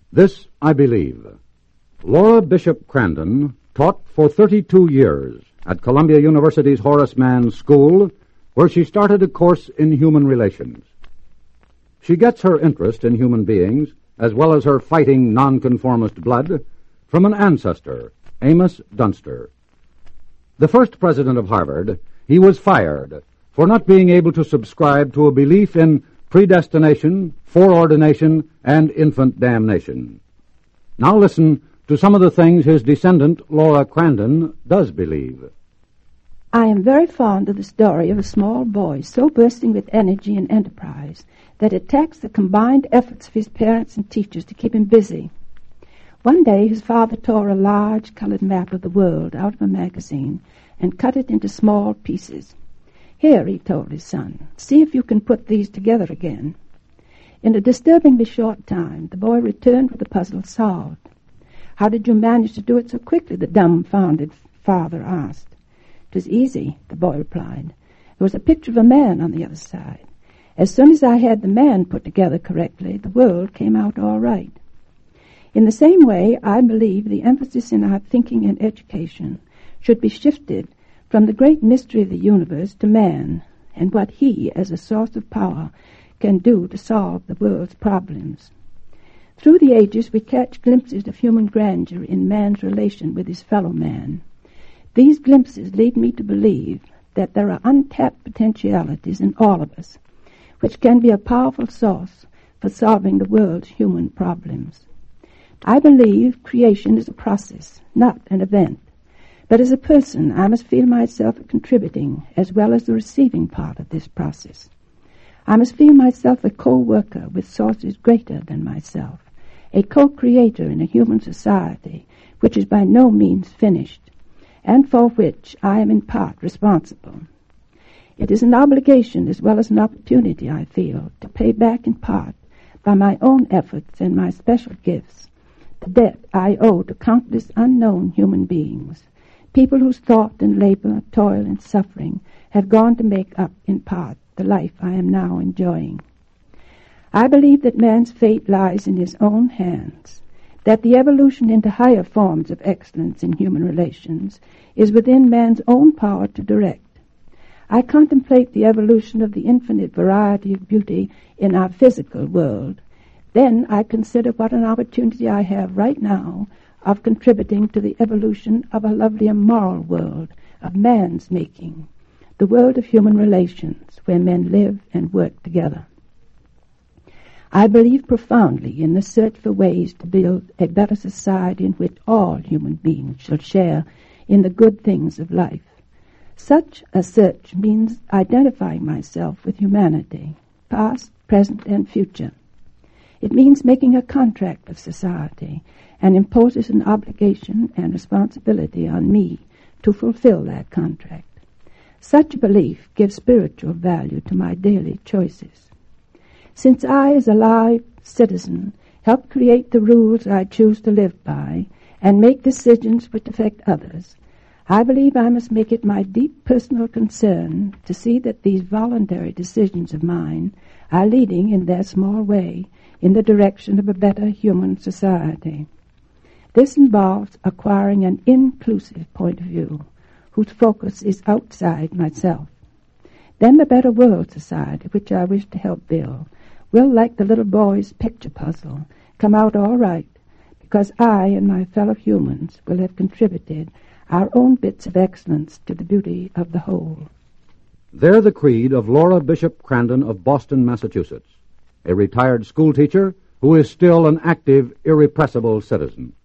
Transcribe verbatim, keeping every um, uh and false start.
This I believe. Laura Bishop Crandon taught for thirty-two years at Columbia University's Horace Mann School, where she started a course in human relations. She gets her interest in human beings, as well as her fighting nonconformist blood, from an ancestor, Amos Dunster. The first president of Harvard, he was fired for not being able to subscribe to a belief in predestination, foreordination, and infant damnation. Now listen to some of the things his descendant, Laura Crandon, does believe. I am very fond of the story of a small boy so bursting with energy and enterprise that it takes the combined efforts of his parents and teachers to keep him busy. One day his father tore a large colored map of the world out of a magazine and cut it into small pieces. "Here," he told his son, "see if you can put these together again." In a disturbingly short time, the boy returned with the puzzle solved. "How did you manage to do it so quickly?" the dumbfounded father asked. "It was easy," the boy replied. "There was a picture of a man on the other side. As soon as I had the man put together correctly, the world came out all right." In the same way, I believe the emphasis in our thinking and education should be shifted from the great mystery of the universe to man and what he, as a source of power, can do to solve the world's problems. Through the ages, we catch glimpses of human grandeur in man's relation with his fellow man. These glimpses lead me to believe that there are untapped potentialities in all of us, which can be a powerful source for solving the world's human problems. I believe creation is a process, not an event. But as a person, I must feel myself a contributing as well as the receiving part of this process. I must feel myself a co-worker with sources greater than myself, a co-creator in a human society which is by no means finished, and for which I am in part responsible. It is an obligation as well as an opportunity, I feel, to pay back in part, by my own efforts and my special gifts, the debt I owe to countless unknown human beings, people whose thought and labor, toil and suffering have gone to make up, in part, the life I am now enjoying. I believe that man's fate lies in his own hands, that the evolution into higher forms of excellence in human relations is within man's own power to direct. I contemplate the evolution of the infinite variety of beauty in our physical world. Then I consider what an opportunity I have right now of contributing to the evolution of a lovelier moral world of man's making, the world of human relations where men live and work together. I believe profoundly in the search for ways to build a better society in which all human beings shall share in the good things of life. Such a search means identifying myself with humanity, past, present, and future. It means making a contract with society and imposes an obligation and responsibility on me to fulfill that contract. Such a belief gives spiritual value to my daily choices. Since I, as a live citizen, help create the rules I choose to live by and make decisions which affect others, I believe I must make it my deep personal concern to see that these voluntary decisions of mine are leading in their small way in the direction of a better human society. This involves acquiring an inclusive point of view whose focus is outside myself. Then the better world society, which I wish to help build, will, like the little boy's picture puzzle, come out all right, because I and my fellow humans will have contributed our own bits of excellence to the beauty of the whole. There the creed of Laura Bishop Crandon of Boston, Massachusetts, a retired schoolteacher who is still an active, irrepressible citizen.